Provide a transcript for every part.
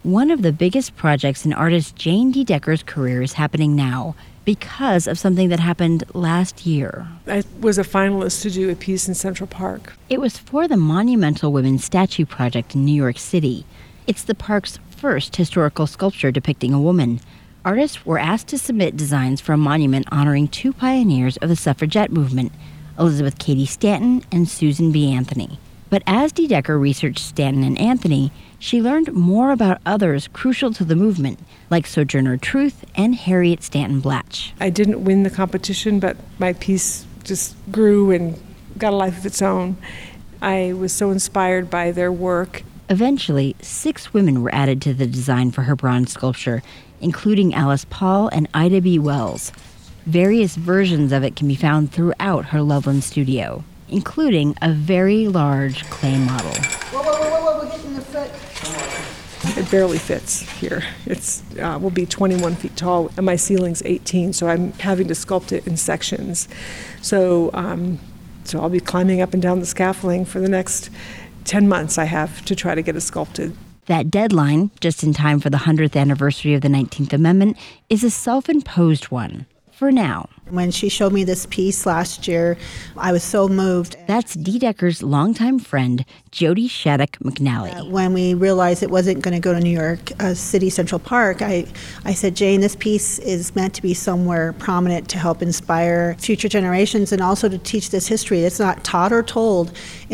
One of the biggest projects in artist Jane D. Decker's career is happening now because of something that happened last year. I was a finalist to do a piece in Central Park. It was for the Monumental Women's Statue Project in New York City. It's the park's first historical sculpture depicting a woman. Artists were asked to submit designs for a monument honoring two pioneers of the suffragette movement, Elizabeth Cady Stanton and Susan B. Anthony. But as D. Decker researched Stanton and Anthony, she learned more about others crucial to the movement, like Sojourner Truth and Harriet Stanton Blatch. I didn't win the competition, but my piece just grew and got a life of its own. I was so inspired by their work. Eventually, 6 women were added to the design for her bronze sculpture, including Alice Paul and Ida B. Wells. Various versions of it can be found throughout her Loveland studio, including a very large clay model. Whoa, we're getting the foot. It barely fits here. It's will be 21 feet tall, and my ceiling's 18, so I'm having to sculpt it in sections. So I'll be climbing up and down the scaffolding for the next 10 months I have to try to get it sculpted. That deadline, just in time for the 100th anniversary of the 19th Amendment, is a self-imposed one. For now. When she showed me this piece last year, I was so moved. That's D. Decker's longtime friend, Jody Shattuck McNally. When we realized it wasn't going to go to New York City Central Park, I said, Jane, this piece is meant to be somewhere prominent to help inspire future generations and also to teach this history. It's not taught or told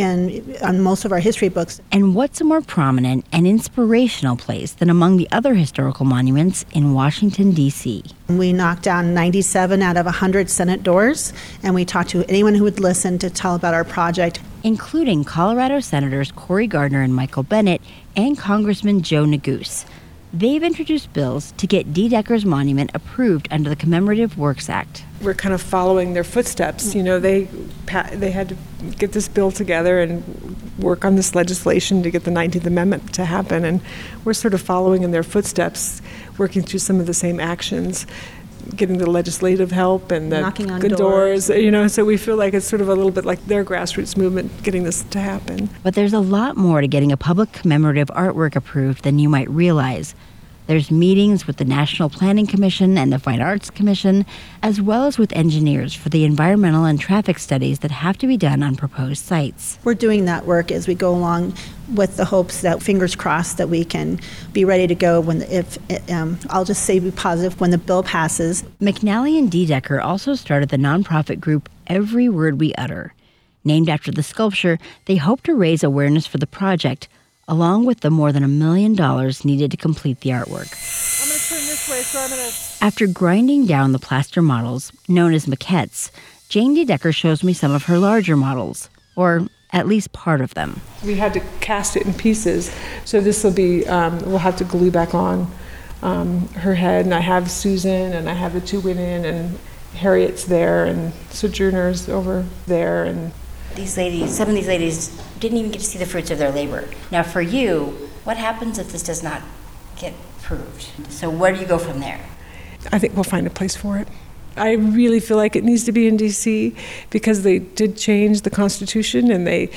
on most of our history books. And what's a more prominent and inspirational place than among the other historical monuments in Washington, D.C.? We knocked down 97 out of 100 Senate doors, and we talked to anyone who would listen to tell about our project. Including Colorado Senators Cory Gardner and Michael Bennet and Congressman Joe Neguse. They've introduced bills to get D. Decker's monument approved under the Commemorative Works Act. We're kind of following their footsteps. You know, they had to get this bill together and work on this legislation to get the 19th Amendment to happen, and we're sort of following in their footsteps, working through some of the same actions, getting the legislative help and the knocking on good doors, you know, so we feel like it's sort of a little bit like their grassroots movement getting this to happen. But there's a lot more to getting a public commemorative artwork approved than you might realize. There's meetings with the National Planning Commission and the Fine Arts Commission, as well as with engineers for the environmental and traffic studies that have to be done on proposed sites. We're doing that work as we go along with the hopes that, fingers crossed, that we can be ready to go I'll just say be positive, when the bill passes. McNally and D. Decker also started the nonprofit group Every Word We Utter. Named after the sculpture, they hope to raise awareness for the project, along with the more than $1 million needed to complete the artwork. I'm going to turn this way, so I'm going to... After grinding down the plaster models, known as maquettes, Jane D. Decker shows me some of her larger models, or at least part of them. We had to cast it in pieces, so this will be, we'll have to glue back on her head, and I have Susan, and I have the 2 women, and Harriet's there, and Sojourner's over there, and... Some of these ladies didn't even get to see the fruits of their labor. Now for you, what happens if this does not get approved? So where do you go from there? I think we'll find a place for it. I really feel like it needs to be in D.C. because they did change the Constitution, and they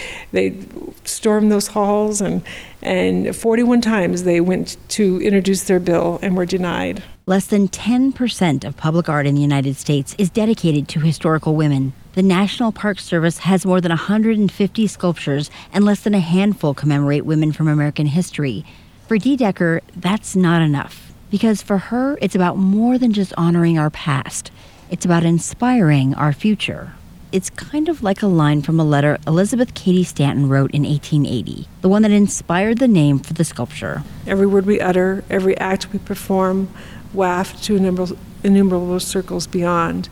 stormed those halls, and 41 times they went to introduce their bill and were denied. Less than 10% of public art in the United States is dedicated to historical women. The National Park Service has more than 150 sculptures, and less than a handful commemorate women from American history. For D. Decker, that's not enough, because for her, it's about more than just honoring our past. It's about inspiring our future. It's kind of like a line from a letter Elizabeth Cady Stanton wrote in 1880, the one that inspired the name for the sculpture. Every word we utter, every act we perform, waft to innumerable circles beyond.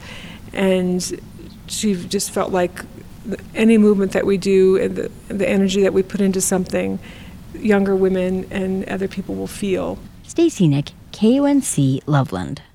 And she just felt like any movement that we do and the energy that we put into something, younger women and other people will feel. Stacey Nick, KUNC, Loveland.